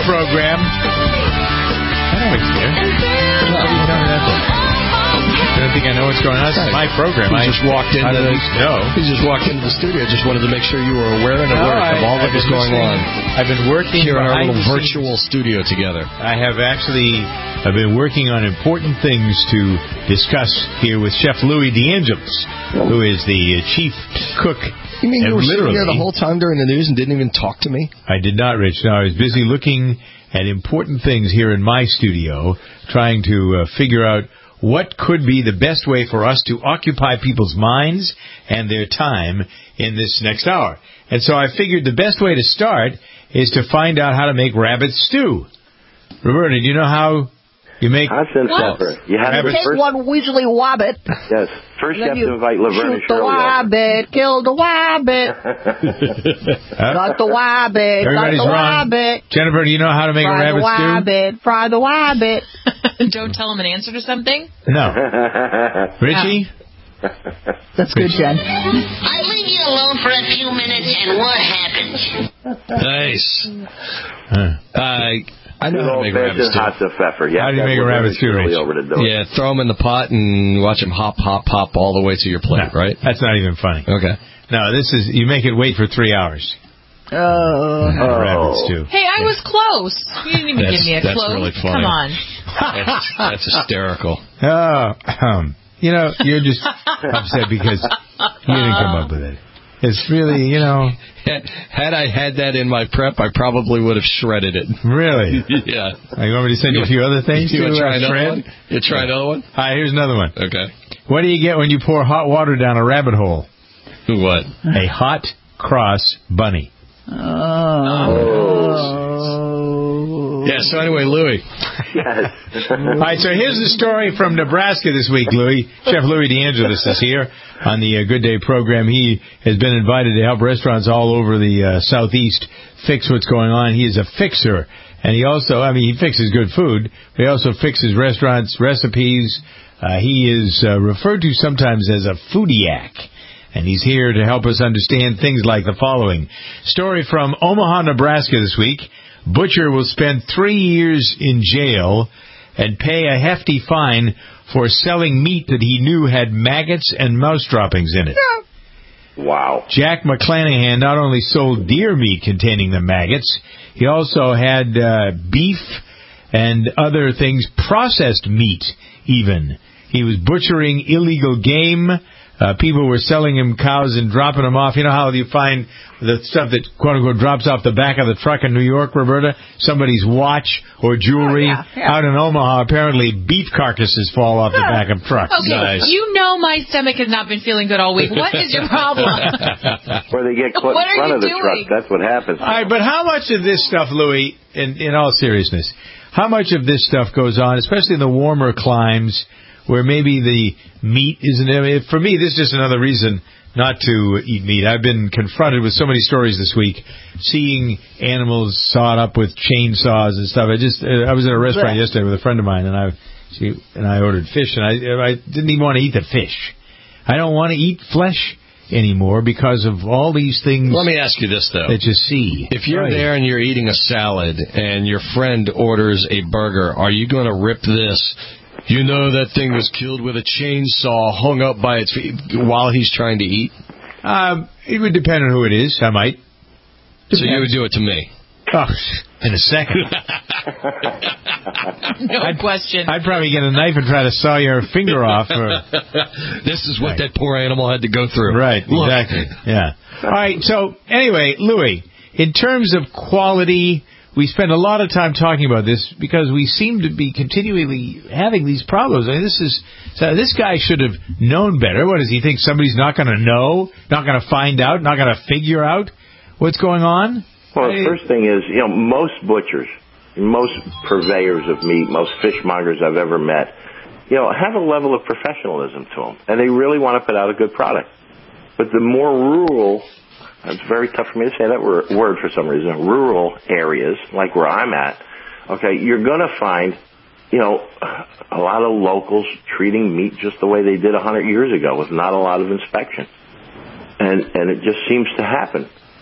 program. I know it's there. What are you telling me that for? You don't think I know what's going on? It's my program. He just walked into the studio. I just wanted to make sure you were aware and alert of all that was going on. I've been working here in our little virtual studio together. I've been working on important things to discuss here with Chef Louis DeAngelis, who is the chief cook. You mean you were sitting there the whole time during the news and didn't even talk to me? I did not, Rich. No, I was busy looking at important things here in my studio, trying to figure out what could be the best way for us to occupy people's minds and their time in this next hour. And so I figured the best way to start is to find out how to make rabbit stew. Roberta, do you know how you make pepper? You have to take one weaselly wabbit. Yes. First you have to invite Laverne and Shirley. Shoot the wabbit, kill the wabbit. Got the wabbit, Everybody's got the wrong. wabbit. Jennifer, do you know how to make a rabbit stew? Fry the wabbit. Don't tell him an answer to something? No. Richie? That's good, Jen. I leave you alone for a few minutes, and what happens? Nice. I know how to make a rabbit stew. Hot pepper. How do you make a rabbit stew, Rich? Yeah, throw them in the pot and watch them hop, hop, hop all the way to your plate, right? That's not even funny. Okay. No, you make it wait for 3 hours. Rabbit stew. Hey, I was close. You didn't even give me a that's close. Really funny. Come on. That's hysterical. You're just upset because you didn't come up with it. It's really, Had I had that in my prep, I probably would have shredded it. Really? Yeah. You want me to send you a few other things you to try another shred? one? You try another one? All right, here's another one. Okay. What do you get when you pour hot water down a rabbit hole? What? A hot cross bunny. Yeah, so anyway, Louis. Yes. All right, so here's the story from Nebraska this week, Louis. Chef Louis DeAngelis is here on the Good Day program. He has been invited to help restaurants all over the Southeast fix what's going on. He is a fixer, and he also, he fixes good food, but he also fixes restaurants' recipes. He is referred to sometimes as a foodiac. And he's here to help us understand things like the following. Story from Omaha, Nebraska this week. Butcher will spend 3 years in jail and pay a hefty fine for selling meat that he knew had maggots and mouse droppings in it. Wow. Jack McClanahan not only sold deer meat containing the maggots, he also had beef and other things, processed meat even. He was butchering illegal game. People were selling him cows and dropping them off. You know how you find the stuff that, quote-unquote, drops off the back of the truck in New York, Roberta? Somebody's watch or jewelry. Out in Omaha, apparently beef carcasses fall off the back of trucks. Okay, nice. You know my stomach has not been feeling good all week. What is your problem? Or they get caught in front of the truck. That's what happens. All right, but how much of this stuff, Louis, in all seriousness, how much of this stuff goes on, especially in the warmer climes, where maybe the meat isn't... for me, this is just another reason not to eat meat. I've been confronted with so many stories this week, seeing animals sawed up with chainsaws and stuff. I was at a restaurant yesterday with a friend of mine, and I ordered fish, and I didn't even want to eat the fish. I don't want to eat flesh anymore because of all these things. Let me ask you this, though. That you see. If you're there and you're eating a salad and your friend orders a burger, are you going to rip this... You know that thing was killed with a chainsaw hung up by its feet while he's trying to eat? It would depend on who it is. I might. So you would do it to me? Oh, in a second. No question. I'd probably get a knife and try to saw your finger off. This is what that poor animal had to go through. Right, exactly. Yeah. All right, so anyway, Louis, in terms of quality... We spend a lot of time talking about this because we seem to be continually having these problems. This guy should have known better. What does he think? Somebody's not going to know, not going to find out, not going to figure out what's going on? Well, the first thing is, most butchers, most purveyors of meat, most fishmongers I've ever met, have a level of professionalism to them, and they really want to put out a good product. But the more rural... It's very tough for me to say that word for some reason. Rural areas, like where I'm at, okay, you're going to find, a lot of locals treating meat just the way they did 100 years ago with not a lot of inspection. And it just seems to happen.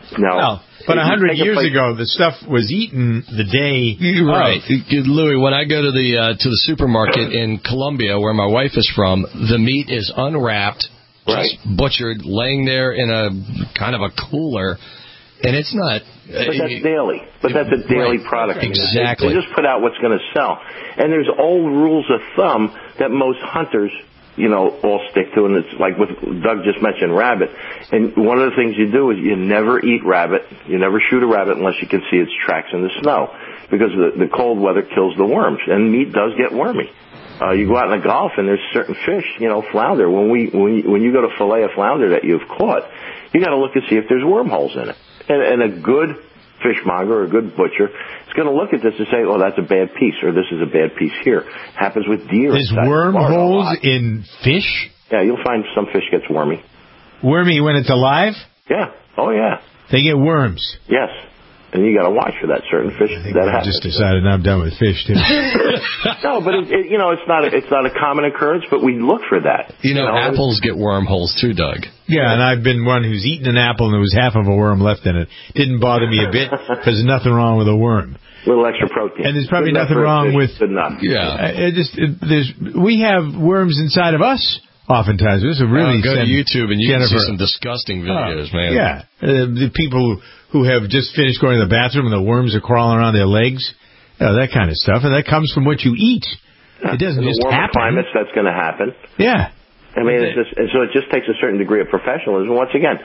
No. But 100 years ago, the stuff was eaten the day. Right, Louis. When I go to the supermarket in Colombia, where my wife is from, the meat is unwrapped, just butchered, laying there in a kind of a cooler, and it's not. But that's daily. But that's a daily product. Exactly. They just put out what's going to sell, and there's old rules of thumb that most hunters, all stick to, and it's like what Doug just mentioned, rabbit. And one of the things you do is you never eat rabbit. You never shoot a rabbit unless you can see its tracks in the snow, because the cold weather kills the worms, and meat does get wormy. You go out in the Gulf, and there's certain fish, flounder. When you go to fillet a flounder that you've caught, you got to look and see if there's wormholes in it. And a good fishmonger or a good butcher is going to look at this and say, "Oh, that's a bad piece," or "This is a bad piece here." Happens with deer. There's wormholes in fish? Yeah, you'll find some fish gets wormy. Wormy when it's alive? Yeah. Oh, yeah. They get worms. Yes. And you got to watch for that. Certain fish that I happens. just decided I'm done with fish too. No, but it's not a common occurrence, but we look for that. Apples get wormholes too, Doug. Yeah, and I've been one who's eaten an apple and there was half of a worm left in it. Didn't bother me a bit because there's nothing wrong with a worm. A little extra protein. And there's probably nothing wrong with. Good enough. Yeah. We have worms inside of us. Oftentimes, this is really go to YouTube and you can see some disgusting videos, man. Yeah, the people who have just finished going to the bathroom and the worms are crawling around their legs, that kind of stuff, and that comes from what you eat. It doesn't just happen. Climates, that's going to happen. Yeah. I mean, so it just takes a certain degree of professionalism. Once again,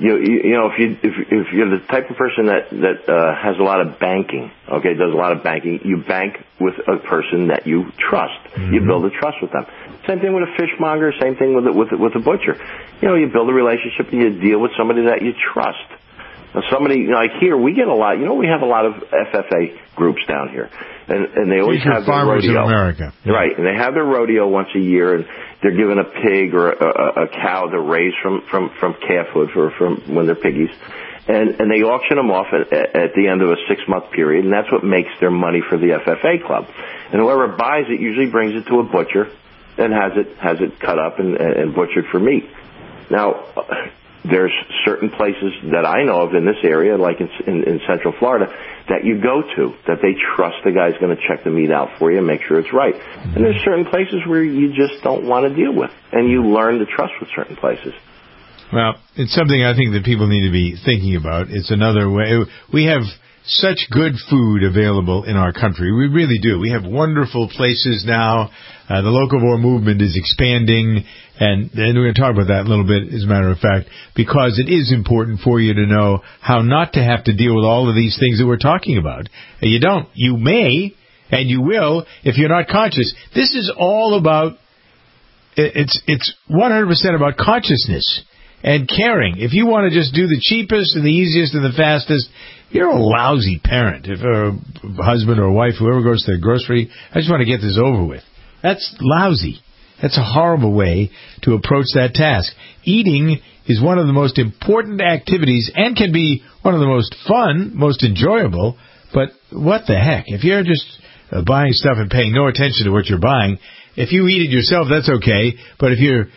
if you're the type of person that has a lot of banking, does a lot of banking, you bank with a person that you trust. Mm-hmm. You build a trust with them. Same thing with a fishmonger. Same thing with a butcher. You build a relationship and you deal with somebody that you trust. Now, somebody like here, we get a lot. We have a lot of FFA groups down here, and they always have their rodeo. Farmers in America, right? And they have their rodeo once a year, and they're given a pig or a cow to raise from calfhood from when they're piggies, and they auction them off at the end of a 6-month period, and that's what makes their money for the FFA club. And whoever buys it usually brings it to a butcher and has it cut up and butchered for meat. Now, there's certain places that I know of in this area, like in Central Florida, that you go to, that they trust the guy's going to check the meat out for you and make sure it's right. Mm-hmm. And there's certain places where you just don't want to deal with, and you learn to trust with certain places. Well, it's something I think that people need to be thinking about. It's another way. We have such good food available in our country. We really do. We have wonderful places now. The locavore movement is expanding, and we're going to talk about that in a little bit, as a matter of fact, because it is important for you to know how not to have to deal with all of these things that we're talking about. You don't. You may, and you will, if you're not conscious. This is all about, it's 100% about consciousness and caring. If you want to just do the cheapest and the easiest and the fastest, you're a lousy parent. If a husband or wife, whoever goes to the grocery, I just want to get this over with. That's lousy. That's a horrible way to approach that task. Eating is one of the most important activities and can be one of the most fun, most enjoyable, but what the heck? If you're just buying stuff and paying no attention to what you're buying, if you eat it yourself, that's okay, but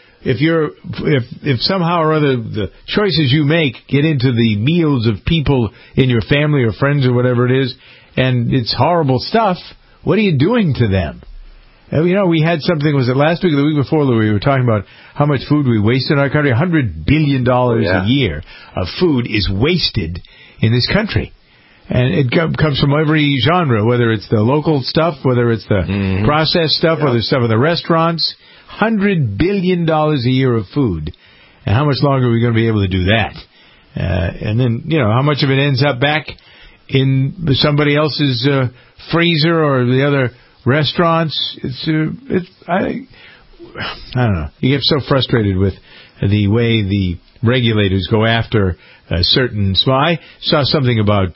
if somehow or other the choices you make get into the meals of people in your family or friends or whatever it is, and it's horrible stuff, what are you doing to them? We had something, was it last week or the week before, Louis, we were talking about how much food we waste in our country. $100 billion a year of food is wasted in this country. And it comes from every genre, whether it's the local stuff, whether it's the processed stuff, whether it's stuff in the restaurants. $100 billion a year of food. And how much longer are we going to be able to do that? And then, how much of it ends up back in somebody else's freezer or the other restaurants? I don't know. You get so frustrated with the way the regulators go after certain small. I saw something about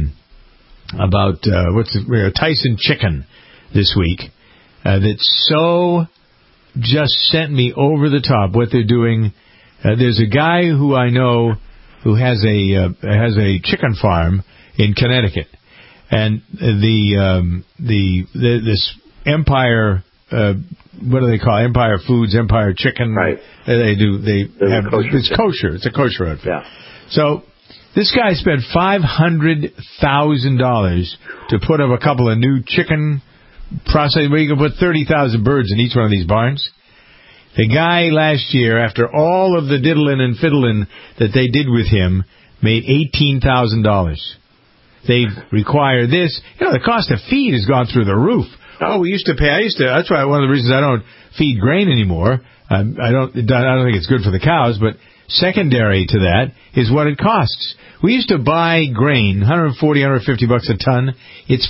Tyson chicken this week that's so just sent me over the top. What they're doing. There's a guy who I know who has a chicken farm in Connecticut, and this Empire. What do they call it? Empire Foods, Empire Chicken? Right. They have. It's kosher. It's a kosher outfit. Yeah. So This guy spent $500,000 to put up a couple of new chicken processing where you can put 30,000 birds in each one of these barns. The guy last year, after all of the diddling and fiddling that they did with him, made $18,000. They require this. The cost of feed has gone through the roof. That's why one of the reasons I don't feed grain anymore. I don't think it's good for the cows, but secondary to that is what it costs. We used to buy grain, $140, $150 a ton. It's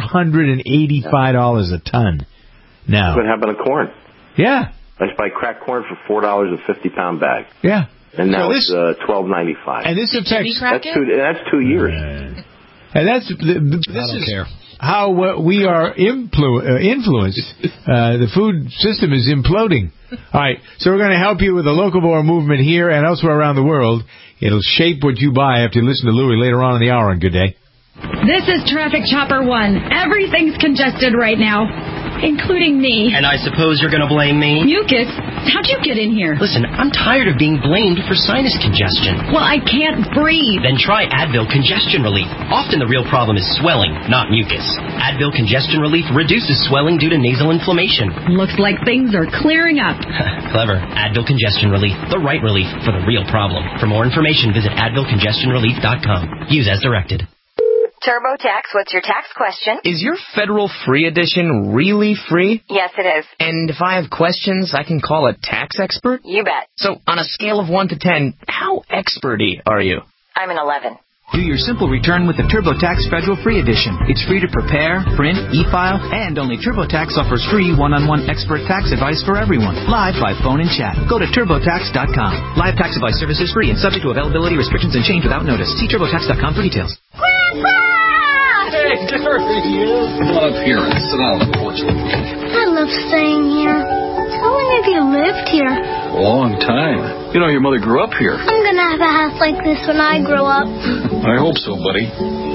$485 a ton now. What happened to corn? Yeah. I used to buy cracked corn for $4 a 50-pound bag. Yeah. And now it's $12.95. And this affects... That's 2 years. And this is how we are influenced. The food system is imploding. All right, so we're going to help you with the locavore movement here and elsewhere around the world. It'll shape what you buy after you listen to Louie later on in the hour on Good Day. This is Traffic Chopper 1. Everything's congested right now, including me. And I suppose you're going to blame me? Mucus? How'd you get in here? Listen, I'm tired of being blamed for sinus congestion. Well, I can't breathe. Then try Advil Congestion Relief. Often the real problem is swelling, not mucus. Advil Congestion Relief reduces swelling due to nasal inflammation. Looks like things are clearing up. Clever. Advil Congestion Relief. The right relief for the real problem. For more information, visit AdvilCongestionRelief.com. Use as directed. TurboTax, what's your tax question? Is your federal free edition really free? Yes, it is. And if I have questions, I can call a tax expert? You bet. So, on a scale of 1 to 10, how experty are you? I'm an 11. Do your simple return with the TurboTax Federal Free Edition. It's free to prepare, print, e-file, and only TurboTax offers free one-on-one expert tax advice for everyone, live by phone and chat. Go to TurboTax.com. Live tax advice service is free and subject to availability, restrictions, and change without notice. See TurboTax.com for details. Grandpa! Hey, there he is. Come on up here and sit on the porch with me. I love staying here. How long have you lived here? A long time. You know, your mother grew up here. I'm gonna have a house like this when I grow up. I hope so, buddy.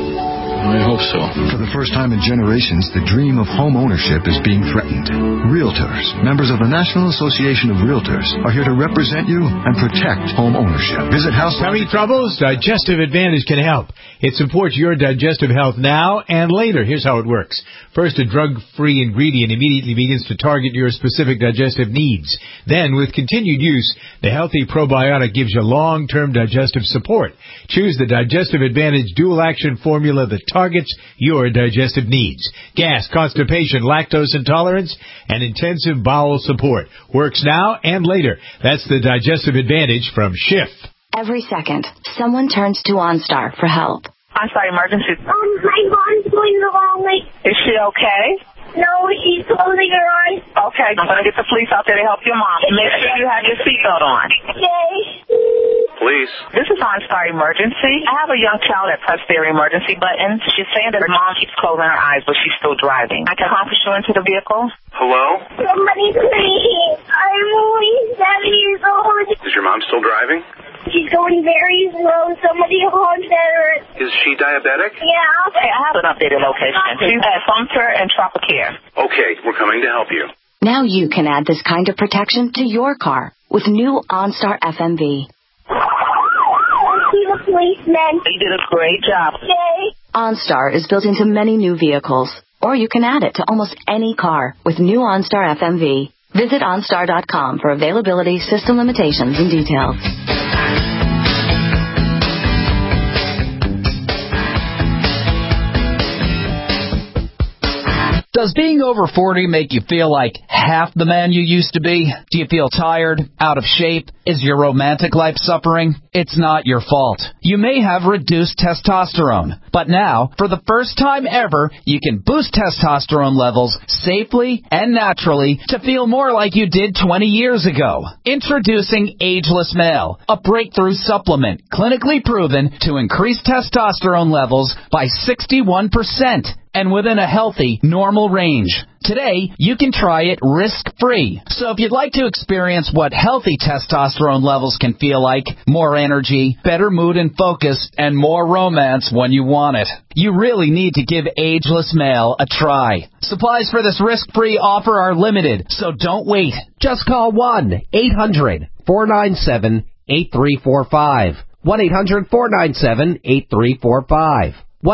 I hope so. For the first time in generations, the dream of home ownership is being threatened. Realtors, members of the National Association of Realtors, are here to represent you and protect home ownership. Visit House... Tummy troubles? Digestive Advantage can help. It supports your digestive health now and later. Here's how it works. First, a drug-free ingredient immediately begins to target your specific digestive needs. Then, with continued use, the healthy probiotic gives you long-term digestive support. Choose the Digestive Advantage dual-action formula that targets your digestive needs. Gas, constipation, lactose intolerance, and intensive bowel support. Works now and later. That's the Digestive Advantage from Schiff. Every second, someone turns to OnStar for help. OnStar emergency. My mom's going the wrong way. Is she okay? No, she's closing her eyes. Okay, I'm going to get the police out there to help your mom. Make sure you have your seatbelt on. Okay. Police. This is OnStar emergency. I have a young child that pressed their emergency button. She's saying that her mom keeps closing her eyes, but she's still driving. I can push you into the vehicle. Hello? Somebody please. I'm only 7 years old. Is your mom still driving? She's going very slow. Somebody honk at her. Is she diabetic? Yeah. Okay, I have an updated location. She's at Sumter and Tropicare. Okay, we're coming to help you. Now you can add this kind of protection to your car with new OnStar FMV. See the policeman. You did a great job. Okay. OnStar is built into many new vehicles, or you can add it to almost any car with new OnStar FMV. Visit OnStar.com for availability, system limitations, and details. Does being over 40 make you feel like half the man you used to be? Do you feel tired, out of shape? Is your romantic life suffering? It's not your fault. You may have reduced testosterone, but now, for the first time ever, you can boost testosterone levels safely and naturally to feel more like you did 20 years ago. Introducing Ageless Male, a breakthrough supplement clinically proven to increase testosterone levels by 61%. And within a healthy, normal range. Today, you can try it risk-free. So if you'd like to experience what healthy testosterone levels can feel like, more energy, better mood and focus, and more romance when you want it, you really need to give Ageless Male a try. Supplies for this risk-free offer are limited, so don't wait. Just call 1-800-497-8345. 1-800-497-8345.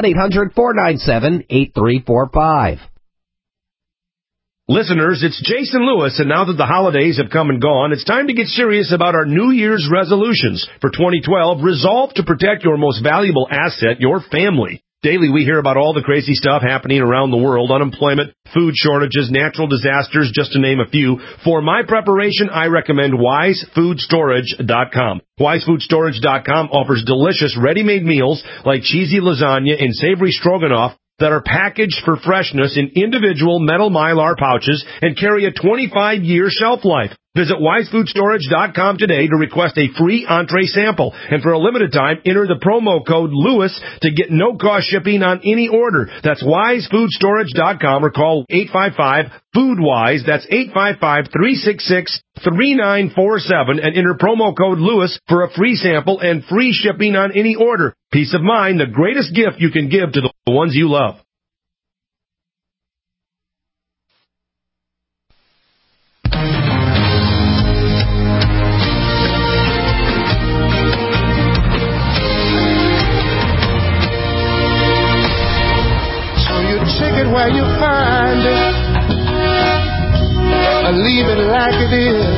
1-800-497-8345. Listeners, it's Jason Lewis, and now that the holidays have come and gone, it's time to get serious about our New Year's resolutions. For 2012, resolve to protect your most valuable asset, your family. Daily, we hear about all the crazy stuff happening around the world, unemployment, food shortages, natural disasters, just to name a few. For my preparation, I recommend WiseFoodStorage.com. WiseFoodStorage.com offers delicious ready-made meals like cheesy lasagna and savory stroganoff that are packaged for freshness in individual metal Mylar pouches and carry a 25-year shelf life. Visit WiseFoodStorage.com today to request a free entree sample. And for a limited time, enter the promo code LEWIS to get no-cost shipping on any order. That's WiseFoodStorage.com or call 855-FOODWISE. That's 855-366-3947 and enter promo code LEWIS for a free sample and free shipping on any order. Peace of mind, the greatest gift you can give to the ones you love. Take it where you find it, and leave it like it is.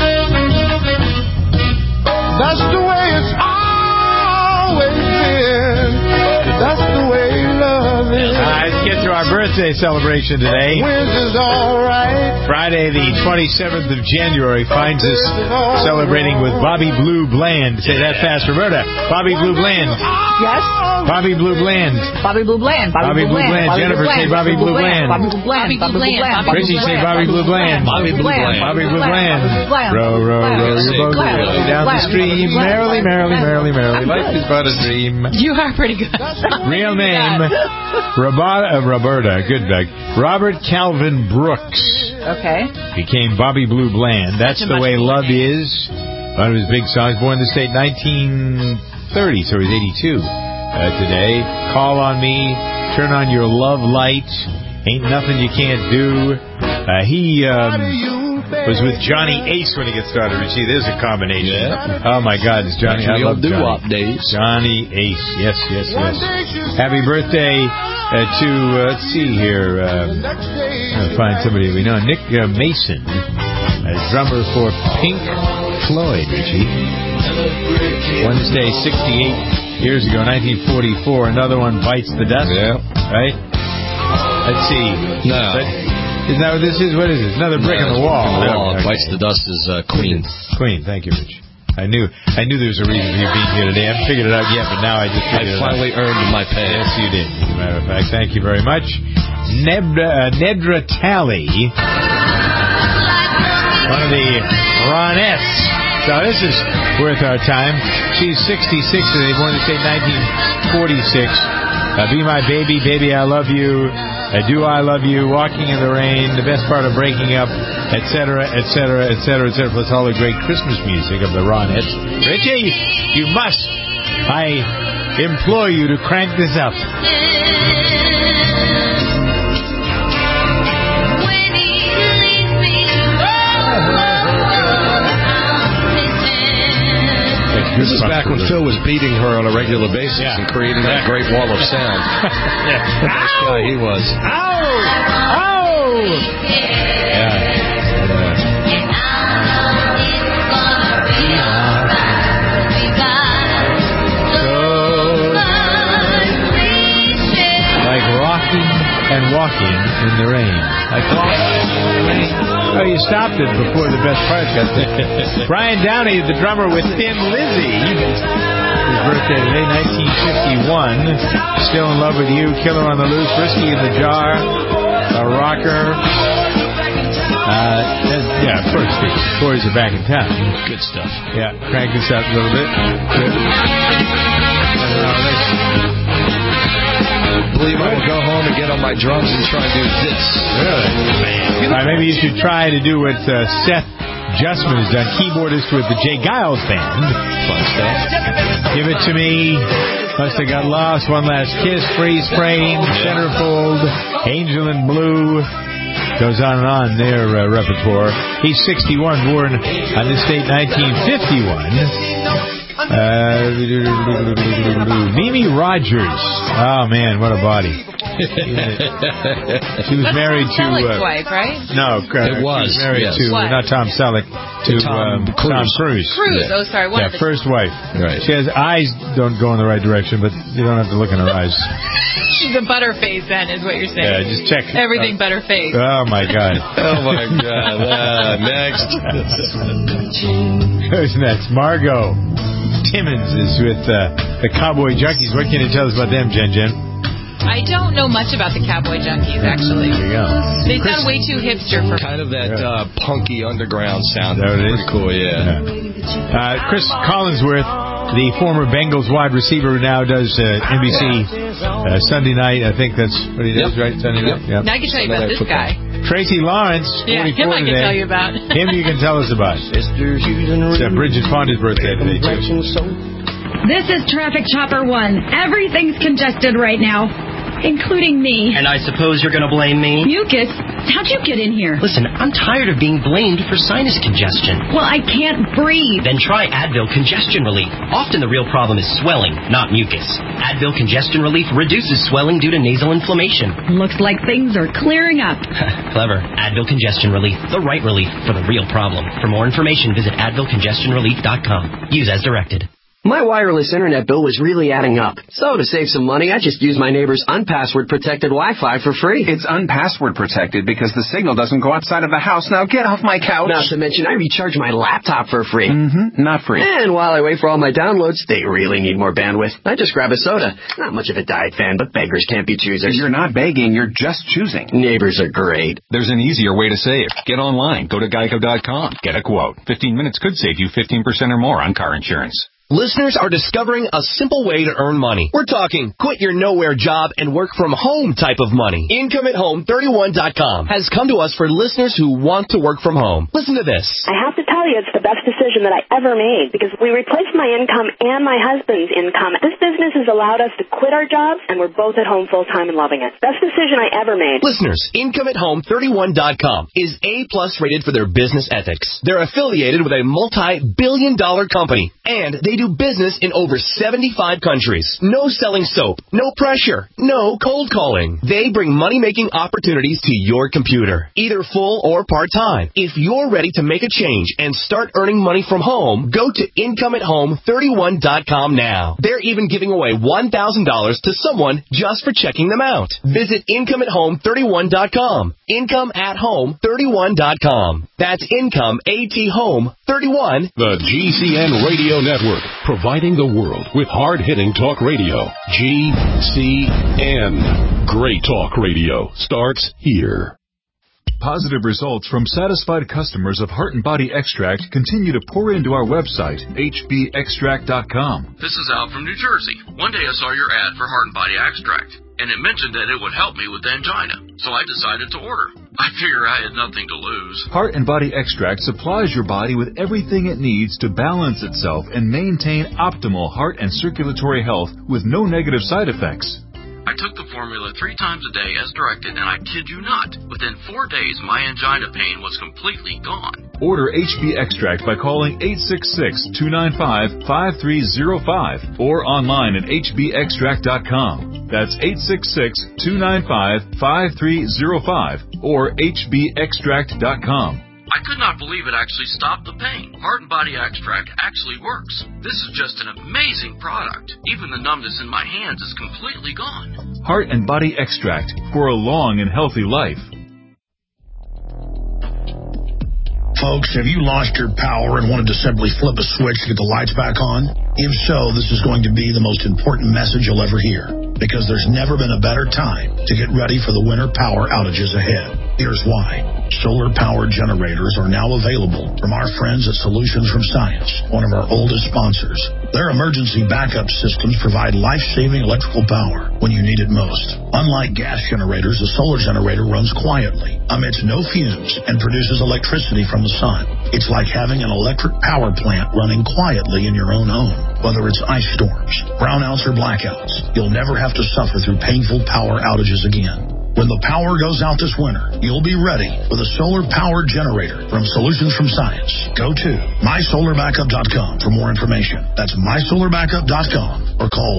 That's the way it's always been. That's the way love is. Let's get to our birthday celebration today. Wednesday's all right. Friday, the 27th of January, finds us celebrating with Bobby Blue Bland. Say that fast, Roberta. Bobby Blue Bland. Yes? Bobby Blue Bland. Bobby Blue Bland. Bobby Blue Bland. Jennifer, say Bobby Blue Bland. Bobby Blue Bland. Bobby Blue Bland. Richie, say Bobby Blue Bland. Bobby Blue Bland. Bobby Blue Bland. Row, row, row your boat down the stream. Merrily, merrily, merrily, merrily. Life is but a dream. You are pretty good. Real name, Roberta. Good, Beck. Robert Calvin Brooks. Okay. Became Bobby Blue Bland. That's the way love is. One of his big songs. Born in the state 1930, so he's 82 today. Call on me. Turn on your love light. Ain't nothing you can't do. He was with Johnny Ace when he got started. Richie, there's a combination. Yeah. Oh my God, it's Johnny. I love Johnny. Days. Johnny Ace. Yes, yes, yes. Happy birthday to let's see here. I'll find somebody we know. Nick Mason, drummer for Pink Floyd. Richie. Wednesday, 68 years ago, 1944. Another one bites the dust. Yeah. Right. Let's see. No. Isn't that what this is? What is this? Another brick on the wall. Okay. Bites the dust is Queen. Queen. Thank you, Rich. I knew there's a reason for you being here today. I haven't figured it out yet, but now I just figured it out. I finally earned my pay. Yes, you did. As a matter of fact, thank you very much. Nedra Talley, one of the Ronettes. So this is worth our time. She's 66 today, born in the state 1946. Be my baby, baby, I love you. Do I love you? Walking in the rain, the best part of breaking up, etc., etc., etc., etc. Plus all the great Christmas music of the Ronettes. Richie, you must. I implore you to crank this up. This is back when Phil was beating her on a regular basis and creating that great wall of sound. Nice guy he was. Ow! Ow! Like rocking and walking in the rain. Like walking in the rain. Oh, you stopped it before the best part got there. Brian Downey, the drummer with Thin Lizzy. His birthday today, 1951. Still in Love with You, Killer on the Loose, Whiskey in the Jar, a rocker. Yeah, of course, the boys are back in town. Good stuff. Yeah, crank this up a little bit. Good. I believe I will go home and get on my drums and try and do this. Really? Maybe you should try to do what Seth Justman has done, keyboardist with the Jay Giles Band. Fun stuff. Give It to Me, Must Have Got Lost, One Last Kiss, Freeze Frame, Centerfold, Angel in Blue. Goes on and on their repertoire. He's 61, born on this date, 1951. Mimi Rogers. Oh, man, what a body. She was married to... Selleck's wife, right? No, it was. She was married to, not Tom Selleck, to Tom Cruise. Cruise, oh, sorry. First wife. Right. She has eyes don't go in the right direction, but you don't have to look in her eyes. She's a butterface, then, is what you're saying. Yeah, just check. Everything butterface. Oh, my God. Oh, my God. Next. Who's next? Margot Timmons is with the Cowboy Junkies. What can you tell us about them, Jen? I don't know much about the Cowboy Junkies, actually. There you go. They sound way too hipster for me. Kind of that punky underground sound. That Pretty cool, yeah. Chris Collinsworth, the former Bengals wide receiver who now does NBC Sunday night. I think that's what he does, right? Sunday night? Yep. Now I can tell you about this guy. Tracy Lawrence, 44 him I can today. tell you about. Him you can tell us about. It's Bridget Fonda's birthday today, too. This is Traffic Chopper 1. Everything's congested right now, including me. And I suppose you're going to blame me? Mucus, how'd you get in here? Listen, I'm tired of being blamed for sinus congestion. Well, I can't breathe. Then try Advil Congestion Relief. Often the real problem is swelling, not mucus. Advil Congestion Relief reduces swelling due to nasal inflammation. Looks like things are clearing up. Clever. Advil Congestion Relief. The right relief for the real problem. For more information, visit AdvilCongestionRelief.com. Use as directed. My wireless internet bill was really adding up. So to save some money, I just used my neighbor's unpassword-protected Wi-Fi for free. It's unpassword-protected because the signal doesn't go outside of the house. Now get off my couch. Not to mention, I recharge my laptop for free. Not free. And while I wait for all my downloads, they really need more bandwidth. I just grab a soda. Not much of a diet fan, but beggars can't be choosers. You're not begging, you're just choosing. Neighbors are great. There's an easier way to save. Get online. Go to Geico.com. Get a quote. 15 minutes could save you 15% or more on car insurance. Listeners are discovering a simple way to earn money. We're talking quit your nowhere job and work from home type of money. IncomeAtHome31.com has come to us for listeners who want to work from home. Listen to this. I have to tell you, it's the best decision that I ever made because we replaced my income and my husband's income. This business has allowed us to quit our jobs, and we're both at home full-time and loving it. Best decision I ever made. Listeners, IncomeAtHome31.com is A-plus rated for their business ethics. They're affiliated with a multi-billion-dollar company, and they do business in over 75 countries. No selling soap, no pressure, no cold calling. They bring money-making opportunities to your computer, either full or part-time. If you're ready to make a change and start earning money from home, go to IncomeAtHome31.com now. They're even giving away $1,000 to someone just for checking them out. Visit IncomeAtHome31.com. IncomeAtHome31.com. That's IncomeAtHome31. The GCN Radio Network, providing the world with hard-hitting talk radio. GCN. Great talk radio starts here. Positive results from satisfied customers of Heart and Body Extract continue to pour into our website, hbextract.com. This is Al from New Jersey. One day I saw your ad for Heart and Body Extract, and it mentioned that it would help me with angina, so I decided to order. I figure I had nothing to lose. Heart and Body Extract supplies your body with everything it needs to balance itself and maintain optimal heart and circulatory health with no negative side effects. I took the formula 3 times a day as directed, and I kid you not, within 4 days my angina pain was completely gone. Order HB Extract by calling 866-295-5305 or online at hbextract.com. That's 866-295-5305 or hbextract.com. I could not believe it actually stopped the pain. Heart and Body Extract actually works. This is just an amazing product. Even the numbness in my hands is completely gone. Heart and Body Extract for a long and healthy life. Folks, have you lost your power and wanted to simply flip a switch to get the lights back on? If so, this is going to be the most important message you'll ever hear, because there's never been a better time to get ready for the winter power outages ahead. Here's why. Solar-powered generators are now available from our friends at Solutions from Science, one of our oldest sponsors. Their emergency backup systems provide life-saving electrical power when you need it most. Unlike gas generators, a solar generator runs quietly, emits no fumes, and produces electricity from the sun. It's like having an electric power plant running quietly in your own home. Whether it's ice storms, brownouts, or blackouts, you'll never have to suffer through painful power outages again. When the power goes out this winter, you'll be ready with a solar-powered generator from Solutions from Science. Go to mysolarbackup.com for more information. That's mysolarbackup.com or call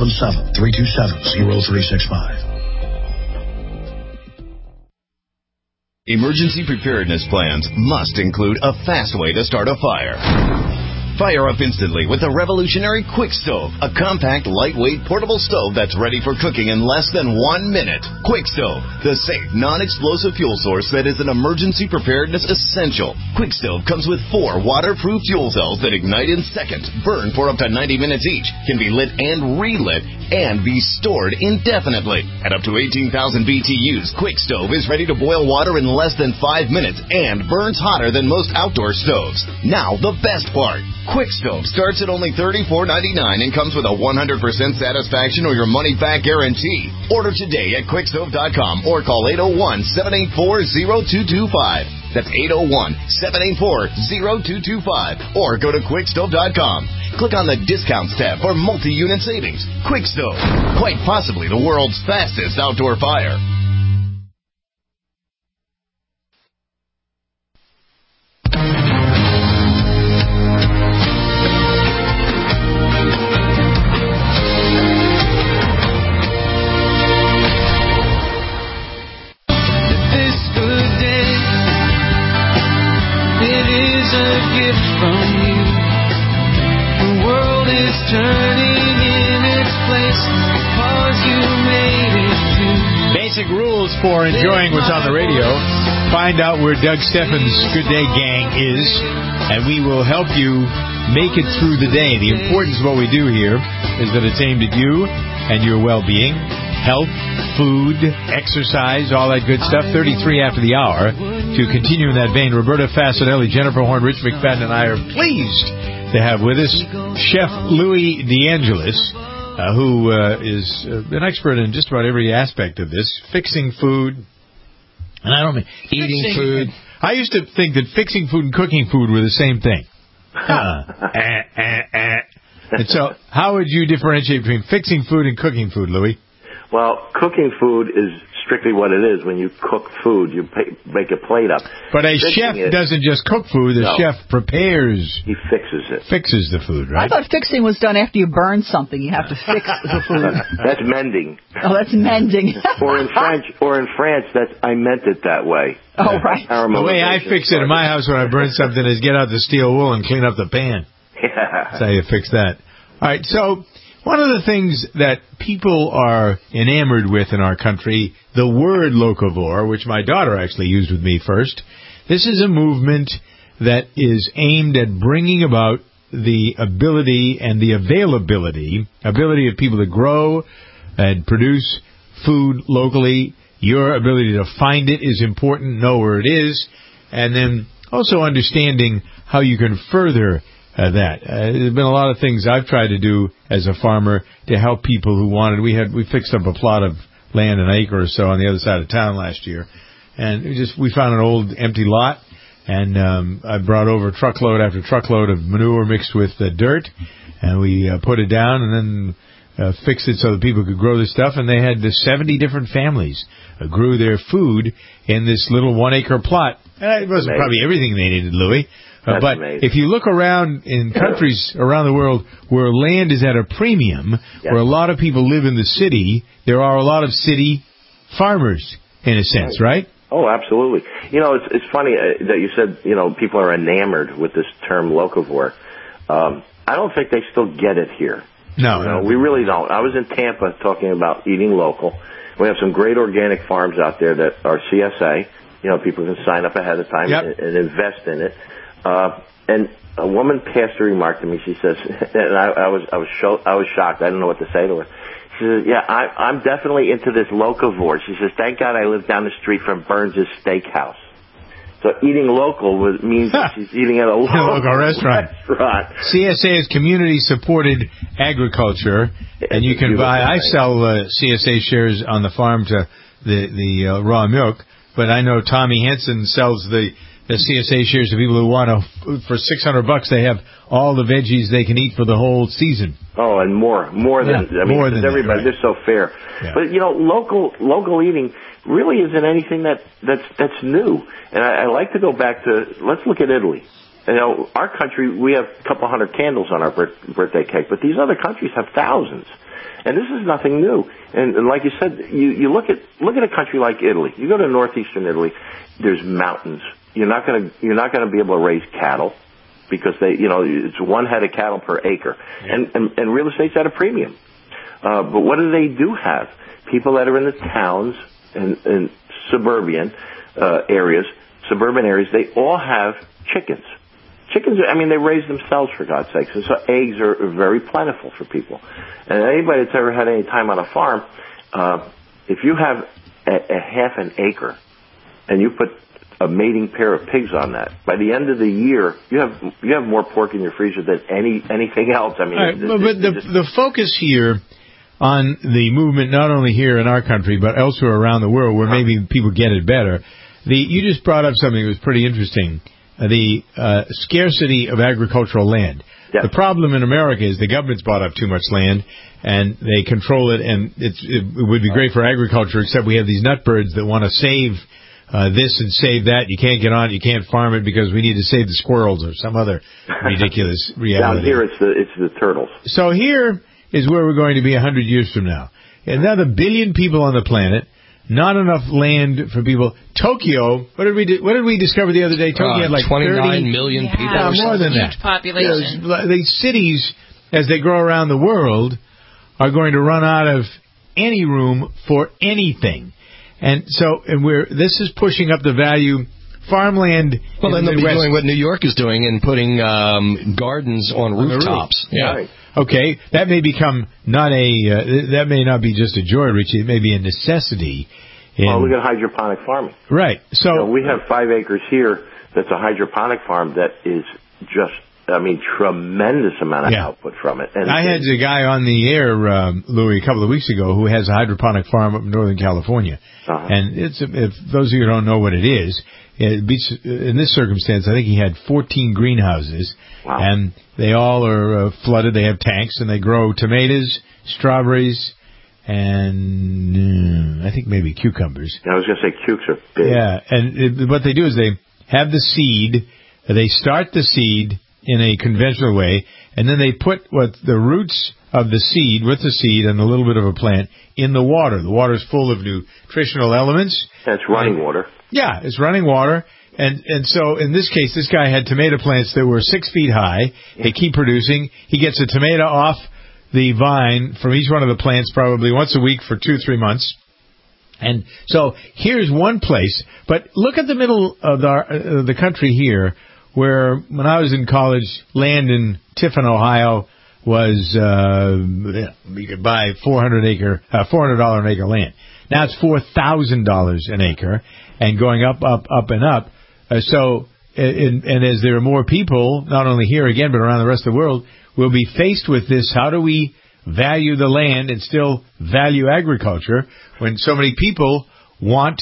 877-327-0365. Emergency preparedness plans must include a fast way to start a fire. Fire up instantly with the revolutionary Quick Stove, a compact, lightweight, portable stove that's ready for cooking in less than 1 minute. Quick Stove, the safe, non-explosive fuel source that is an emergency preparedness essential. Quick Stove comes with 4 waterproof fuel cells that ignite in seconds, burn for up to 90 minutes each, can be lit and relit, and be stored indefinitely. At up to 18,000 BTUs, Quick Stove is ready to boil water in less than 5 minutes and burns hotter than most outdoor stoves. Now, the best part. Quick Stove starts at only $34.99 and comes with a 100% satisfaction or your money-back guarantee. Order today at quickstove.com or call 801-784-0225. That's 801-784-0225. Or go to quickstove.com. Click on the Discounts tab for multi-unit savings. Quick Stove, quite possibly the world's fastest outdoor fire. Basic rules for enjoying what's on the radio. Find out where Doug Steffens' Good Day Gang is, and we will help you make it through the day. The importance of what we do here is that it's aimed at you and your well-being, health, food, exercise, all that good stuff. 33 after the hour. To continue in that vein, Roberta Fasanelli, Jennifer Horn, Rich McFadden, and I are pleased to have with us Chef Louis DeAngelis, who is an expert in just about every aspect of this, fixing food, and I don't mean eating food. I used to think that fixing food and cooking food were the same thing. And so, how would you differentiate between fixing food and cooking food, Louis? Well, cooking food is strictly what it is. When you cook food, you make a plate up. But a chef doesn't just cook food. The chef prepares. He fixes it. Fixes the food, right? I thought fixing was done after you burn something. You have to fix the food. That's mending. Oh, that's mending. Or in France, I meant it that way. Oh, right. The way I fix it in my house when I burn something is get out the steel wool and clean up the pan. Yeah. That's how you fix that. All right, so one of the things that people are enamored with in our country, the word locavore, which my daughter actually used with me first, this is a movement that is aimed at bringing about the ability and the ability of people to grow and produce food locally. Your ability to find it is important, know where it is, and then also understanding how you can further that. There's been a lot of things I've tried to do as a farmer to help people who wanted. We fixed up a plot of land, an acre or so, on the other side of town last year, and we found an old empty lot, and I brought over truckload after truckload of manure mixed with dirt, and we put it down, and then fixed it so that people could grow this stuff, and they had 70 different families grew their food in this little 1 acre plot. And it wasn't probably everything they needed, Louis. But if you look around in countries around the world where land is at a premium, where a lot of people live in the city, there are a lot of city farmers, in a sense, right? Oh, absolutely. You know, it's funny that you said, people are enamored with this term locavore. I don't think they still get it here. No, we really don't. I was in Tampa talking about eating local. We have some great organic farms out there that are CSA. People can sign up ahead of time and invest in it. And a woman passed a remark to me. She says, and I was shocked. I didn't know what to say to her. She says, "Yeah, I'm definitely into this locavore." She says, "Thank God I live down the street from Burns' Steakhouse." So eating local means that she's eating at a local restaurant. CSA is community-supported agriculture, and you can buy. I sell CSA shares on the farm to the raw milk, but I know Tommy Henson sells the the CSA shares to people who want to, for $600, they have all the veggies they can eat for the whole season. Oh, and more than, more than everybody, that, right. they're so fair. Yeah. But, local eating really isn't anything that's new. And I like to go back to, let's look at Italy. Our country, we have a couple hundred candles on our birthday cake, but these other countries have thousands. And this is nothing new. And like you said, you look at a country like Italy. You go to northeastern Italy, there's mountains. You're not gonna be able to raise cattle because it's one head of cattle per acre. And real estate's at a premium. But what do they do have? People that are in the towns and suburban areas, they all have chickens. Chickens, they raise themselves, for God's sakes, and so eggs are very plentiful for people. And anybody that's ever had any time on a farm, if you have a half an acre and you put a mating pair of pigs on that, by the end of the year, you have more pork in your freezer than anything else. But the focus here on the movement, not only here in our country, but elsewhere around the world where maybe people get it better, you just brought up something that was pretty interesting. The scarcity of agricultural land. Yeah. The problem in America is the government's bought up too much land, and they control it, and it would be great for agriculture, except we have these nutbirds that want to save this and save that. You can't get on it, you can't farm it because we need to save the squirrels or some other ridiculous reality. Down here it's the turtles. So here is where we're going to be 100 years from now. Another billion people on the planet. Not enough land for people. Tokyo, what did we discover the other day? Tokyo had like 29 million people. Yeah, more than that. Huge population. The cities, as they grow around the world, are going to run out of any room for anything. And so, this is pushing up the value. Farmland. Well, then they'll be doing what New York is doing and putting gardens on rooftops. Yeah. Right. Okay, that may become that may not be just a joy, Richie. It may be a necessity. Look at hydroponic farming. Right. So we have 5 acres here that's a hydroponic farm that is just, tremendous amount of output from it. And I had a guy on the air, Louis, a couple of weeks ago who has a hydroponic farm up in Northern California. Uh-huh. And if those of you who don't know what it is, in this circumstance, I think he had 14 greenhouses, and they all are flooded. They have tanks, and they grow tomatoes, strawberries, and I think maybe cucumbers. I was going to say cukes are big. Yeah, and what they do is they have the seed. They start the seed in a conventional way, and then they put the roots of the seed with the seed and a little bit of a plant in the water. The water is full of nutritional elements. That's running water. Yeah, it's running water. And so in this case, this guy had tomato plants that were 6 feet high. They keep producing. He gets a tomato off the vine from each one of the plants probably once a week for 2-3 months. And so here's one place. But look at the middle of the country here, where when I was in college, land in Tiffin, Ohio, was you could buy $400 an acre land. Now it's $4,000 an acre, and going up, and up. And as there are more people, not only here again, but around the rest of the world, we'll be faced with this. How do we value the land and still value agriculture when so many people want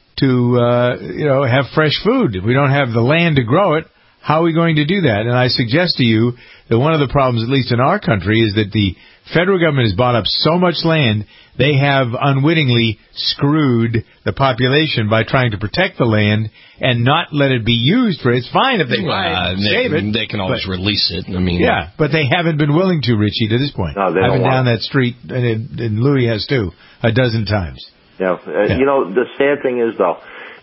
to have fresh food? If we don't have the land to grow it, how are we going to do that? And I suggest to you that one of the problems, at least in our country, is that the federal government has bought up so much land, they have unwittingly screwed the population by trying to protect the land and not let it be used for it. It's fine if they buy it, save it. They can always release it. Yeah, but they haven't been willing to, Richie, to this point. No, they I've don't been down that street, and Louis has too, a dozen times. Yeah. The sad thing is, though,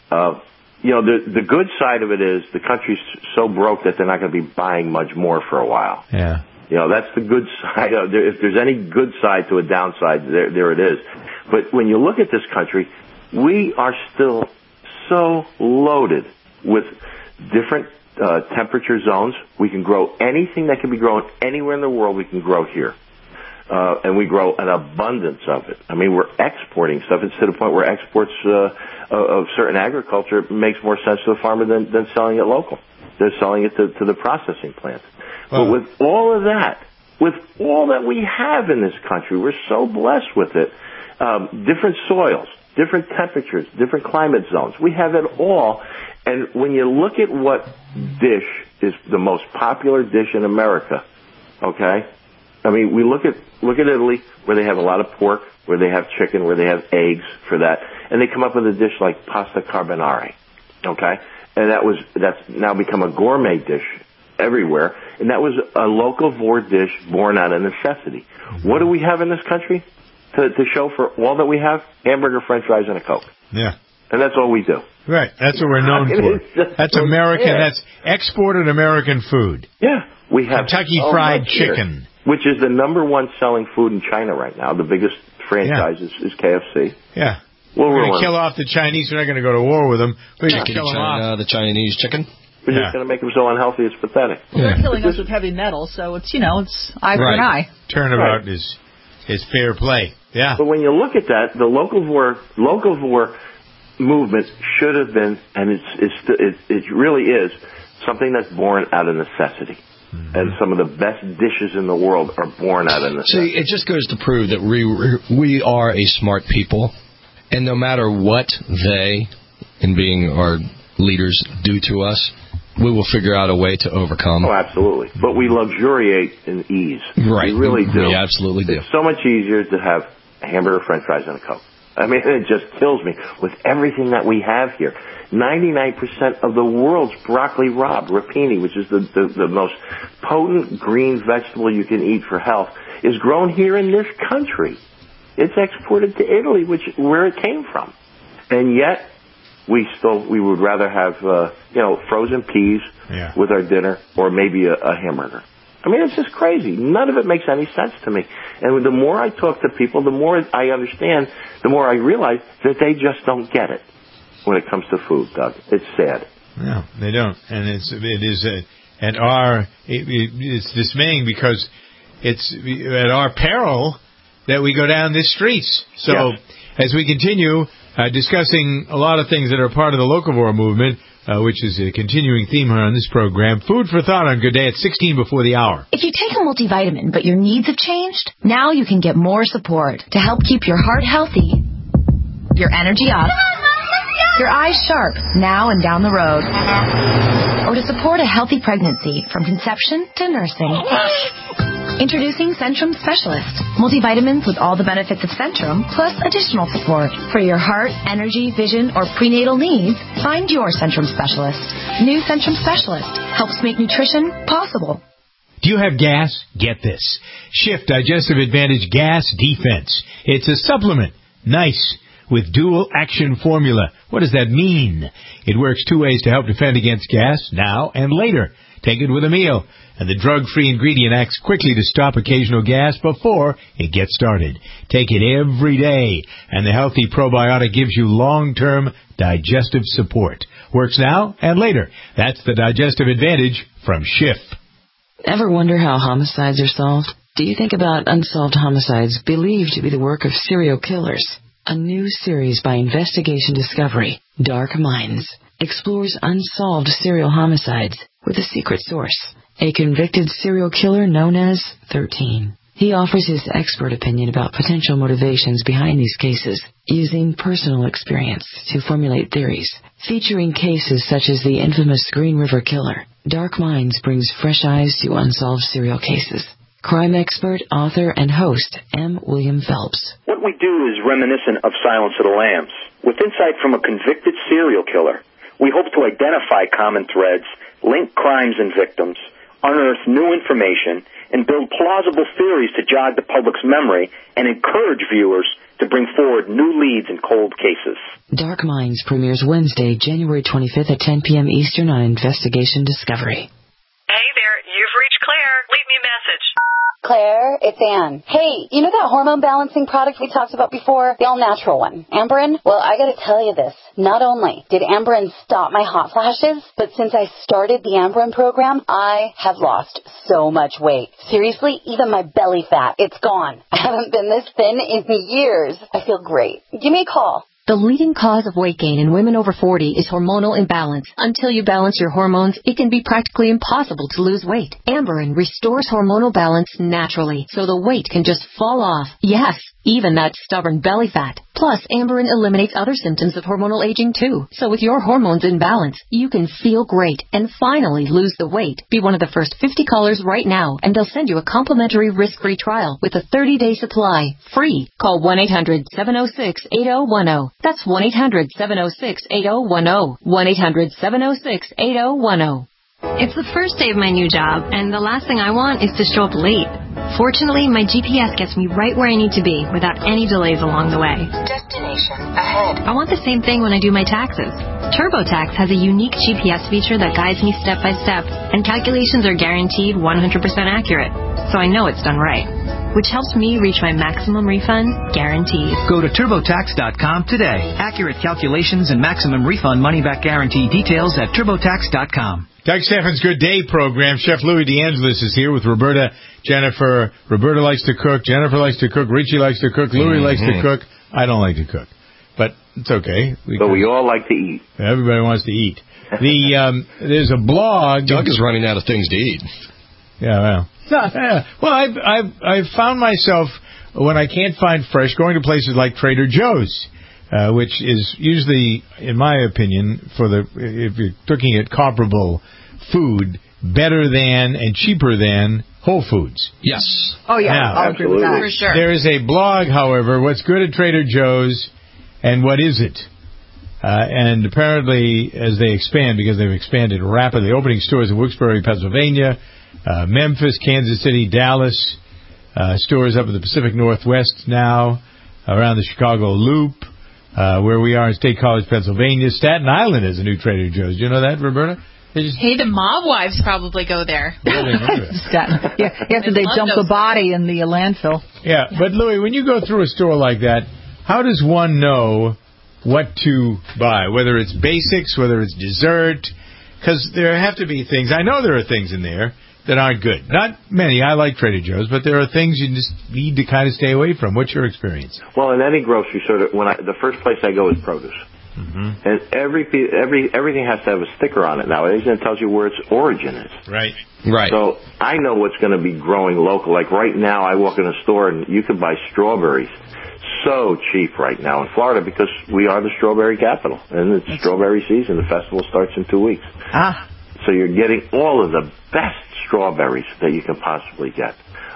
the good side of it is the country's so broke that they're not going to be buying much more for a while. Yeah. That's the good side. If there's any good side to a downside, there it is. But when you look at this country, we are still so loaded with different temperature zones. We can grow anything that can be grown anywhere in the world. We can grow here. And we grow an abundance of it. We're exporting stuff. It's to the point where exports of certain agriculture makes more sense to the farmer than selling it local. They're selling it to the processing plants. But with all of that, with all that we have in this country, we're so blessed with it. Different soils, different temperatures, different climate zones. We have it all. And when you look at what dish is the most popular dish in America, okay? I mean, we look at Italy, where they have a lot of pork, where they have chicken, where they have eggs for that, and they come up with a dish like pasta carbonara, okay? And that's now become a gourmet dish everywhere, and that was a locavore dish born out of necessity. What do we have in this country to show for all that we have? Hamburger, French fries, and a Coke. Yeah. And that's all we do. Right. That's what we're known for. That's American. Yeah. That's exported American food. Yeah. We have Kentucky Fried Chicken, which is the number one selling food in China right now. The biggest franchise is KFC. Yeah. We're going to kill off the Chinese. We're not going to go to war with them. We're going to kill them off. The Chinese chicken. We're just going to make them so unhealthy it's pathetic. Well, they're killing us with heavy metal, so it's it's eye for an eye. Turnabout is fair play. Yeah. But when you look at that, the locavore movement should have been, and it really is, something that's born out of necessity. Mm-hmm. And some of the best dishes in the world are born out of necessity. See, it just goes to prove that we are a smart people, and no matter what they, in being our leaders, do to us, we will figure out a way to overcome. Oh, absolutely. But we luxuriate in ease. Right. We really do. We absolutely do. It's so much easier to have a hamburger, French fries, and a Coke. I mean, it just kills me with everything that we have here. 99% of the world's broccoli rabe, rapini, which is the most potent green vegetable you can eat for health, is grown here in this country. It's exported to Italy, where it came from. And yet, we would rather have, frozen peas with our dinner, or maybe a hamburger. I mean, it's just crazy. None of it makes any sense to me. And the more I talk to people, the more I understand, the more I realize that they just don't get it when it comes to food, Doug. It's sad. No, they don't. And it's dismaying because it's at our peril that we go down these streets. So as we continue discussing a lot of things that are part of the locavore movement, which is a continuing theme here on this program. Food for thought on Good Day at 16 before the hour. If you take a multivitamin, but your needs have changed, now you can get more support to help keep your heart healthy, your energy up, your eyes sharp now and down the road, or to support a healthy pregnancy from conception to nursing. Introducing Centrum Specialist. Multivitamins with all the benefits of Centrum, plus additional support. For your heart, energy, vision, or prenatal needs, find your Centrum Specialist. New Centrum Specialist helps make nutrition possible. Do you have gas? Get this. Shift Digestive Advantage Gas Defense. It's a supplement. Nice. With dual action formula. What does that mean? It works two ways to help defend against gas, now and later. Take it with a meal. And the drug-free ingredient acts quickly to stop occasional gas before it gets started. Take it every day, and the healthy probiotic gives you long-term digestive support. Works now and later. That's the Digestive Advantage from Schiff. Ever wonder how homicides are solved? Do you think about unsolved homicides believed to be the work of serial killers? A new series by Investigation Discovery, Dark Minds, explores unsolved serial homicides with a secret source. A convicted serial killer known as 13. He offers his expert opinion about potential motivations behind these cases, using personal experience to formulate theories. Featuring cases such as the infamous Green River Killer, Dark Minds brings fresh eyes to unsolved serial cases. Crime expert, author, and host M. William Phelps. What we do is reminiscent of Silence of the Lambs. With insight from a convicted serial killer, we hope to identify common threads, link crimes and victims, unearth new information, and build plausible theories to jog the public's memory and encourage viewers to bring forward new leads in cold cases. Dark Minds premieres Wednesday, January 25th at 10 p.m. Eastern on Investigation Discovery. Hey there, you've reached Claire. Leave me a message. Claire, it's Ann. Hey, you know that hormone balancing product we talked about before? The all-natural one. Amberen? Well, I gotta tell you this. Not only did Amberen stop my hot flashes, but since I started the Amberen program, I have lost so much weight. Seriously, even my belly fat, it's gone. I haven't been this thin in years. I feel great. Give me a call. The leading cause of weight gain in women over 40 is hormonal imbalance. Until you balance your hormones, it can be practically impossible to lose weight. Amberen restores hormonal balance naturally, so the weight can just fall off. Yes, even that stubborn belly fat. Plus, Amberen eliminates other symptoms of hormonal aging, too. So with your hormones in balance, you can feel great and finally lose the weight. Be one of the first 50 callers right now, and they'll send you a complimentary risk-free trial with a 30-day supply. Free. Call 1-800-706-8010. That's 1-800-706-8010. 1-800-706-8010. It's the first day of my new job, and the last thing I want is to show up late. Fortunately, my GPS gets me right where I need to be without any delays along the way. Destination ahead. I want the same thing when I do my taxes. TurboTax has a unique GPS feature that guides me step by step, and calculations are guaranteed 100% accurate, so I know it's done right, which helps me reach my maximum refund guaranteed. Go to TurboTax.com today. Accurate calculations and maximum refund money-back guarantee details at TurboTax.com. Doug Steffens' Good Day program. Chef Louis DeAngelis is here with Roberta, Jennifer. Roberta likes to cook. Jennifer likes to cook. Richie likes to cook. Louis likes to cook. I don't like to cook, but it's okay. But we all like to eat. Everybody wants to eat. There's a blog. Doug is running out of things to eat. Yeah, well, I've found myself, when I can't find fresh, going to places like Trader Joe's. Which is usually, in my opinion, if you're looking at comparable food, better than and cheaper than Whole Foods. Yes. Oh, yeah. Now, I'll agree with that. For sure. There is a blog, however, what's good at Trader Joe's and what is it? And apparently, as they expand, because they've expanded rapidly, opening stores in Wilkes-Barre, Pennsylvania, Memphis, Kansas City, Dallas, stores up in the Pacific Northwest now, around the Chicago Loop. Where we are in State College, Pennsylvania. Staten Island is a new Trader Joe's. Do you know that, Roberta? Hey, the mob wives probably go there. After they dump the body in the landfill. Yeah, but Louis, when you go through a store like that, how does one know what to buy? Whether it's basics, whether it's dessert? Because there have to be things. I know there are things in there that aren't good. Not many. I like Trader Joe's, but there are things you just need to kind of stay away from. What's your experience? Well, in any grocery store, the first place I go is produce. Mm-hmm. And everything has to have a sticker on it nowadays, and it tells you where its origin is. Right. So I know what's going to be growing local. Like right now, I walk in a store, and you can buy strawberries so cheap right now in Florida because we are the strawberry capital, and it's strawberry season. The festival starts in 2 weeks. So you're getting all of the best strawberries that you can possibly get.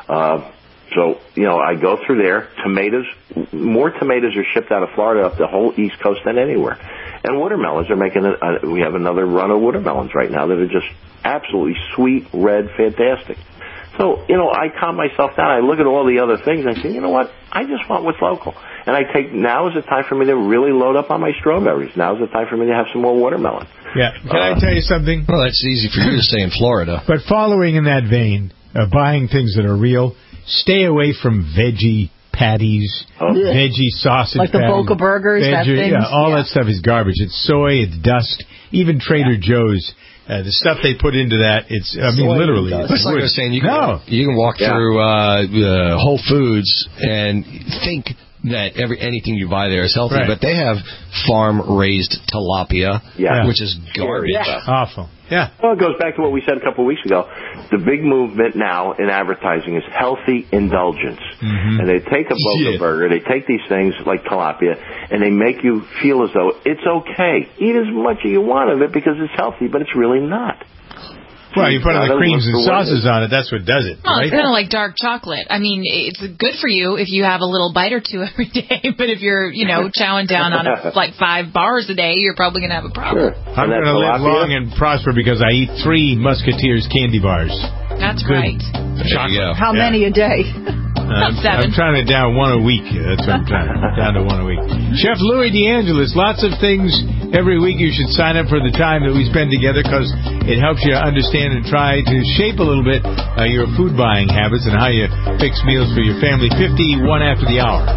So, I go through there. Tomatoes, more tomatoes are shipped out of Florida up the whole East Coast than anywhere. And watermelons are making we have another run of watermelons right now that are just absolutely sweet, red, fantastic. So, I calm myself down. I look at all the other things. And I say, you know what? I just want what's local. And now is the time for me to really load up on my strawberries. Now is the time for me to have some more watermelon. Yeah. Can I tell you something? Well, that's easy for you to say in Florida. But following in that vein, buying things that are real, stay away from veggie patties, veggie sausage like the Boca burgers, all that stuff is garbage. It's soy, it's dust. Even Trader Joe's. The stuff they put into that, literally. It's like I was saying, you can walk through Whole Foods and think that anything you buy there is healthy, but they have farm-raised tilapia, which is garbage. Awful. Yeah. Well, it goes back to what we said a couple of weeks ago. The big movement now in advertising is healthy indulgence. Mm-hmm. And they take a Boca burger, they take these things like tilapia, and they make you feel as though it's okay. Eat as much as you want of it because it's healthy, but it's really not. Well, you put other creams and sauces on it. That's what does it. Well, right? It's kind of like dark chocolate. I mean, it's good for you if you have a little bite or two every day. But if you're, chowing down on like 5 bars a day, you're probably going to have a problem. Sure. I'm going to live long and prosper because I eat 3 Musketeers candy bars. That's good. Right. There you go. How many a day? About 7. I'm trying to down 1 a week. That's what I'm trying to down to 1 a week. Chef Louis DeAngelis, lots of things every week you should sign up for the time that we spend together because it helps you understand and try to shape a little bit your food buying habits and how you fix meals for your family. 51 after the hour.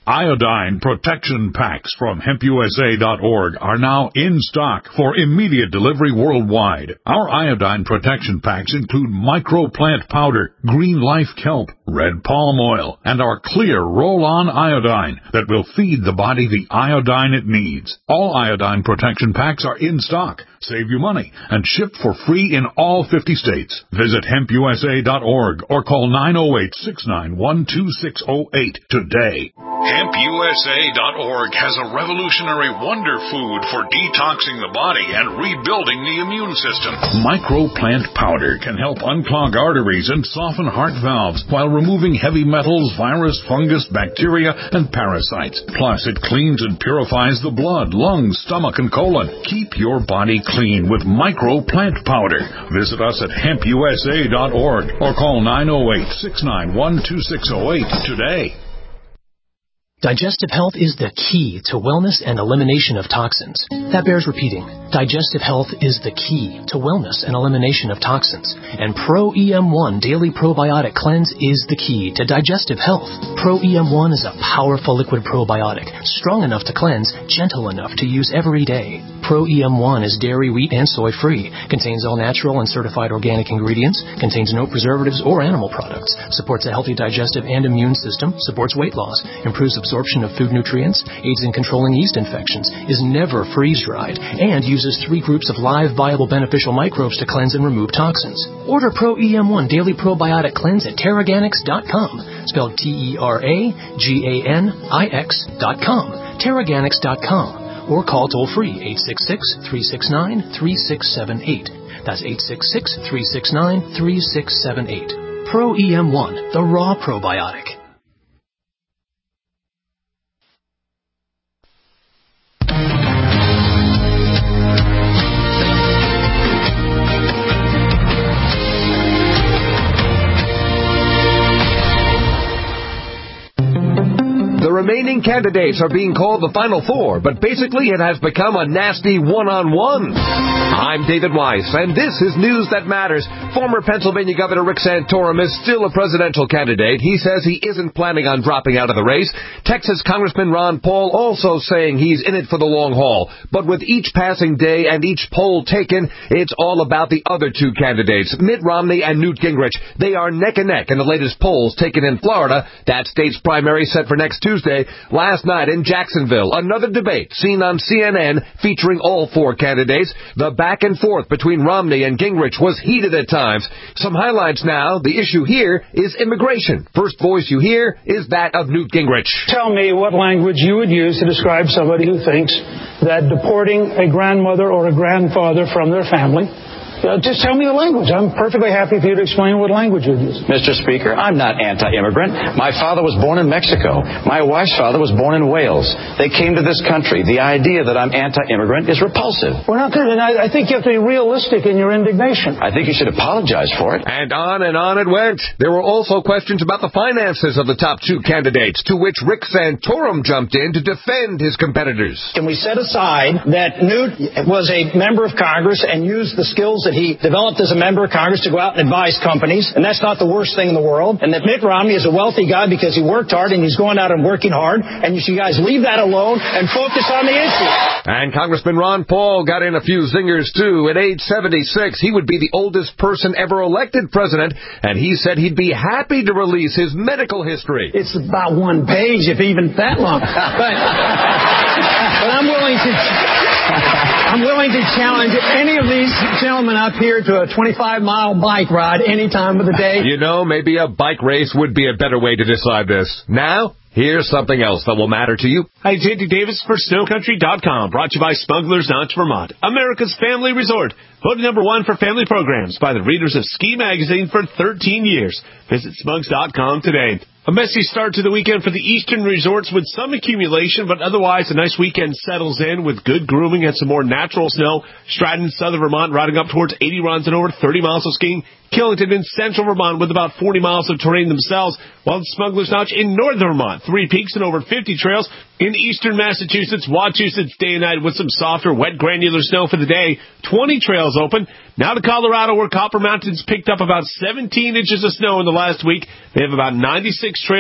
Iodine protection packs from HempUSA.org are now in stock for immediate delivery worldwide. Our iodine protection packs include microplant powder, green life kelp, red palm oil, and our clear roll-on iodine that will feed the body the iodine it needs. All iodine protection packs are in stock. Save you money and shipped for free in all 50 states. Visit HempUSA.org or call 908-691-2608 today. HempUSA.org has a revolutionary wonder food for detoxing the body and rebuilding the immune system. Microplant powder can help unclog arteries and soften heart valves while removing heavy metals, virus, fungus, bacteria, and parasites. Plus, it cleans and purifies the blood, lungs, stomach, and colon. Keep your body clean with Microplant powder. Visit us at HempUSA.org or call 908-691-2608 today. Digestive health is the key to wellness and elimination of toxins. That bears repeating. Digestive health is the key to wellness and elimination of toxins. And Pro EM1 Daily Probiotic Cleanse is the key to digestive health. Pro EM1 is a powerful liquid probiotic, strong enough to cleanse, gentle enough to use every day. Pro EM1 is dairy, wheat, and soy free, contains all natural and certified organic ingredients, contains no preservatives or animal products, supports a healthy digestive and immune system, supports weight loss, improves absorption of food nutrients, aids in controlling yeast infections, is never freeze-dried, and uses 3 groups of live, viable, beneficial microbes to cleanse and remove toxins. Order Pro EM1 Daily Probiotic Cleanse at Teraganix.com, spelled Teraganix.com, Teraganix.com, or call toll-free 866-369-3678. That's 866-369-3678. Pro EM1, the raw probiotic. The remaining candidates are being called the Final Four, but basically it has become a nasty one-on-one. I'm David Weiss, and this is News That Matters. Former Pennsylvania Governor Rick Santorum is still a presidential candidate. He says he isn't planning on dropping out of the race. Texas Congressman Ron Paul also saying he's in it for the long haul. But with each passing day and each poll taken, it's all about the other 2 candidates, Mitt Romney and Newt Gingrich. They are neck and neck in the latest polls taken in Florida. That state's primary set for next Tuesday. Last night in Jacksonville, another debate seen on CNN featuring all 4 candidates. The back and forth between Romney and Gingrich was heated at times. Some highlights now. The issue here is immigration. First voice you hear is that of Newt Gingrich. Tell me what language you would use to describe somebody who thinks that deporting a grandmother or a grandfather from their family. Just tell me the language. I'm perfectly happy for you to explain what language you'd use. Mr. Speaker, I'm not anti-immigrant. My father was born in Mexico. My wife's father was born in Wales. They came to this country. The idea that I'm anti-immigrant is repulsive. We're not good. And I think you have to be realistic in your indignation. I think you should apologize for it. And on it went. There were also questions about the finances of the top 2 candidates, to which Rick Santorum jumped in to defend his competitors. Can we set aside that Newt was a member of Congress and used the skills that he developed as a member of Congress to go out and advise companies, and that's not the worst thing in the world, and that Mitt Romney is a wealthy guy because he worked hard and he's going out and working hard, and you should guys leave that alone and focus on the issue. And Congressman Ron Paul got in a few zingers, too. At age 76, he would be the oldest person ever elected president, and he said he'd be happy to release his medical history. It's about 1 page, if even that long. But I'm willing to challenge any of these gentlemen up here to a 25-mile bike ride any time of the day. You know, maybe a bike race would be a better way to decide this. Now, here's something else that will matter to you. Hi, J.D. Davis for SnowCountry.com, brought to you by Smugglers Notch, Vermont, America's family resort. Voted number 1 for family programs by the readers of Ski Magazine for 13 years. Visit Smugs.com today. A messy start to the weekend for the eastern resorts with some accumulation, but otherwise a nice weekend settles in with good grooming and some more natural snow. Stratton, southern Vermont, riding up towards 80 runs and over 30 miles of skiing. Killington in central Vermont with about 40 miles of terrain themselves, while the Smuggler's Notch in northern Vermont, 3 peaks and over 50 trails. In eastern Massachusetts, Wachusett's day and night with some softer, wet, granular snow for the day. 20 trails open. Now to Colorado, where Copper Mountain's picked up about 17 inches of snow in the last week. They have about 96 trails.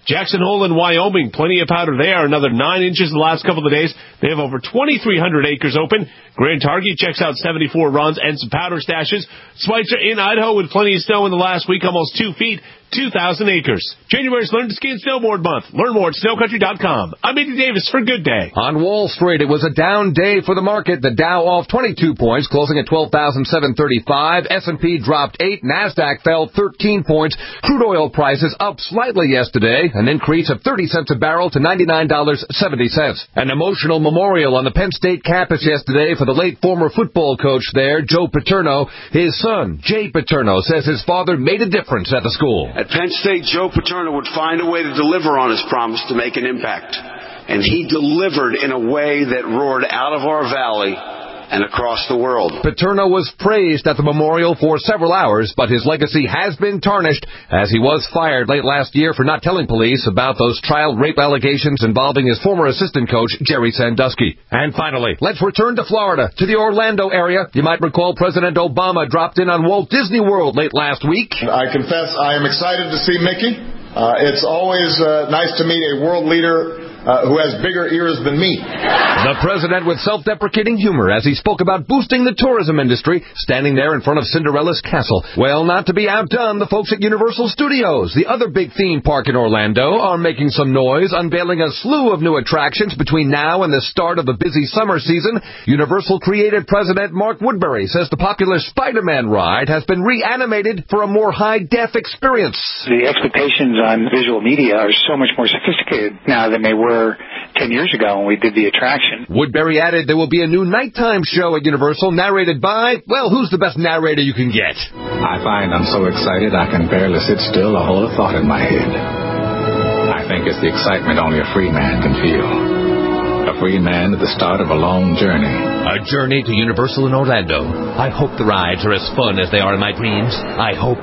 Jackson Hole in Wyoming, plenty of powder there. Another 9 inches in the last couple of days. They have over 2,300 acres open. Grand Targhee checks out 74 runs and some powder stashes. Schweitzer in Idaho with plenty of snow in the last week, almost 2 feet. 2,000 acres. January's Learn to Ski and Snowboard Month. Learn more at snowcountry.com. I'm Andy Davis for Good Day. On Wall Street, it was a down day for the market. The Dow off 22 points, closing at 12,735. S&P dropped 8. NASDAQ fell 13 points. Crude oil prices up slightly yesterday, an increase of 30 cents a barrel to $99.70. An emotional memorial on the Penn State campus yesterday for the late former football coach there, Joe Paterno. His son, Jay Paterno, says his father made a difference at the school. At Penn State, Joe Paterno would find a way to deliver on his promise to make an impact. And he delivered in a way that roared out of our valley and across the world. Paterno was praised at the memorial for several hours, but his legacy has been tarnished as he was fired late last year for not telling police about those child rape allegations involving his former assistant coach, Jerry Sandusky. And finally, let's return to Florida, to the Orlando area. You might recall President Obama dropped in on Walt Disney World late last week. I confess I am excited to see Mickey. It's always nice to meet a world leader who has bigger ears than me. The president with self-deprecating humor as he spoke about boosting the tourism industry, standing there in front of Cinderella's castle. Well, not to be outdone, the folks at Universal Studios, the other big theme park in Orlando, are making some noise, unveiling a slew of new attractions between now and the start of the busy summer season. Universal creative president Mark Woodbury says the popular Spider-Man ride has been reanimated for a more high-def experience. The expectations on visual media are so much more sophisticated now than they were 10 years ago when we did the attraction. Woodbury added there will be a new nighttime show at Universal narrated by, well, who's the best narrator you can get? I find I'm so excited I can barely sit still or hold a thought in my head. I think it's the excitement only a free man can feel. A free man at the start of a long journey. A journey to Universal in Orlando. I hope the rides are as fun as they are in my dreams. I hope.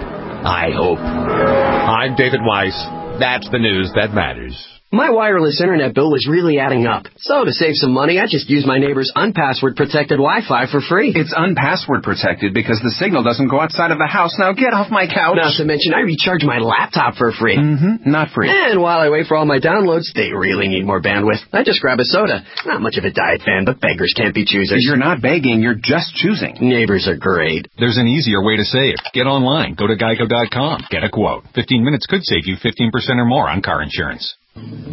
I'm David Weiss. That's the news that matters. My wireless internet bill was really adding up. So to save some money, I just used my neighbor's unpassword protected Wi-Fi for free. It's unpassword protected because the signal doesn't go outside of the house. Now get off my couch. Not to mention, I recharge my laptop for free. Not free. And while I wait for all my downloads, they really need more bandwidth. I just grab a soda. Not much of a diet fan, but beggars can't be choosers. You're not begging, you're just choosing. Neighbors are great. There's an easier way to save. Get online. Go to geico.com. Get a quote. 15 minutes could save you 15% or more on car insurance.